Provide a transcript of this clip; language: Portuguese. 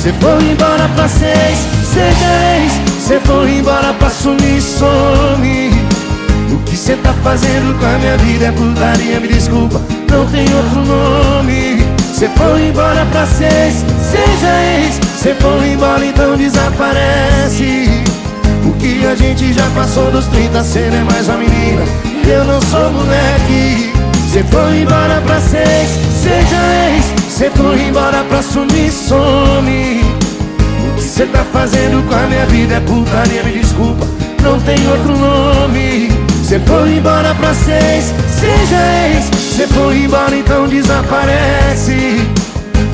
Cê foi embora pra seis, seja ex. Cê foi embora pra sumir, some. O que cê tá fazendo com a minha vida é putaria, me desculpa, não tem outro nome. Cê foi embora pra seis, seja ex. Cê foi embora, então desaparece. O que a gente já passou dos 30, cê não é mais uma menina, eu não sou moleque. Cê foi embora pra seis, seja ex. Cê foi embora pra sumir, some. O que cê tá fazendo com a minha vida é putaria, me desculpa, não tem outro nome. Cê foi embora pra seis, seja ex. Cê foi embora, então desaparece.